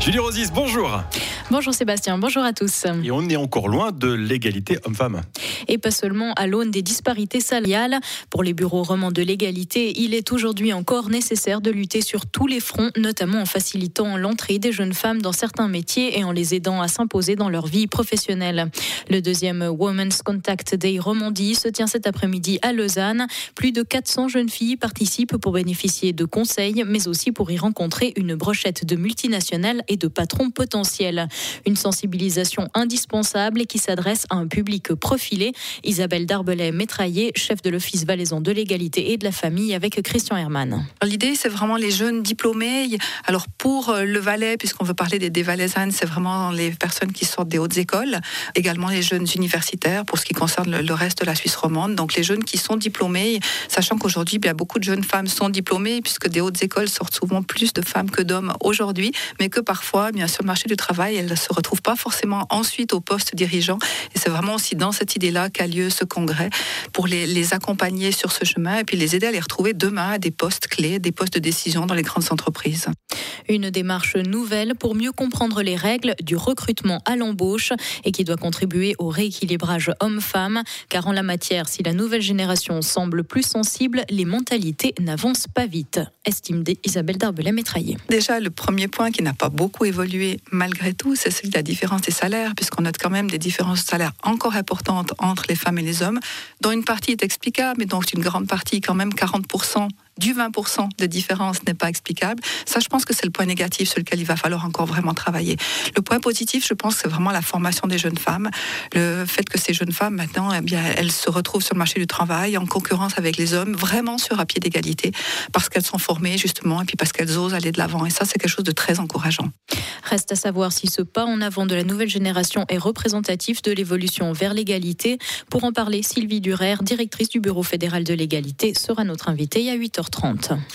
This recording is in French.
Julie Rosis, bonjour. Bonjour Sébastien, bonjour à tous. Et on est encore loin de l'égalité homme-femme. Et pas seulement à l'aune des disparités salariales. Pour les bureaux romans de l'égalité, il est aujourd'hui encore nécessaire de lutter sur tous les fronts, notamment en facilitant l'entrée des jeunes femmes dans certains métiers et en les aidant à s'imposer dans leur vie professionnelle. Le deuxième Women's Contact Day Romandie se tient cet après-midi à Lausanne. Plus de 400 jeunes filles participent pour bénéficier de conseils, mais aussi pour y rencontrer une brochette de multinationales et de patrons potentiels. Une sensibilisation indispensable et qui s'adresse à un public profilé. Isabelle Darbelay-Métraillé, chef de l'Office valaisan de l'égalité et de la famille, avec Christian Herman. L'idée, c'est vraiment les jeunes diplômés. Alors pour le Valais, puisqu'on veut parler des Valaisannes, c'est vraiment les personnes qui sortent des hautes écoles. Également les jeunes universitaires, pour ce qui concerne le reste de la Suisse romande. Donc les jeunes qui sont diplômés, sachant qu'aujourd'hui, bien, beaucoup de jeunes femmes sont diplômées, puisque des hautes écoles sortent souvent plus de femmes que d'hommes aujourd'hui, mais que parfois, bien, sur le marché du travail, elles ne se retrouvent pas forcément ensuite au poste dirigeant. Et c'est vraiment aussi dans cette idée-là qu'a lieu ce congrès, pour les accompagner sur ce chemin et puis les aider à les retrouver demain à des postes clés, des postes de décision dans les grandes entreprises. Une démarche nouvelle pour mieux comprendre les règles du recrutement à l'embauche et qui doit contribuer au rééquilibrage homme-femme, car en la matière, si la nouvelle génération semble plus sensible, les mentalités n'avancent pas vite, estime Isabelle Darbelay-Métraillé. Déjà, le premier point qui n'a pas beaucoup évolué malgré tout, c'est celui de la différence des salaires, puisqu'on note quand même des différences de salaires encore importantes entre les femmes et les hommes, dont une partie est explicable, mais donc une grande partie, quand même 40%, du 20% de différence n'est pas explicable. Ça, je pense que c'est le point négatif sur lequel il va falloir encore vraiment travailler. Le point positif, je pense, c'est vraiment la formation des jeunes femmes. Le fait que ces jeunes femmes, maintenant, eh bien, elles se retrouvent sur le marché du travail en concurrence avec les hommes, vraiment sur un pied d'égalité, parce qu'elles sont formées, justement, et puis parce qu'elles osent aller de l'avant. Et ça, c'est quelque chose de très encourageant. Reste à savoir si ce pas en avant de la nouvelle génération est représentatif de l'évolution vers l'égalité. Pour en parler, Sylvie Durer, directrice du Bureau fédéral de l'égalité, sera notre invitée à 8h30.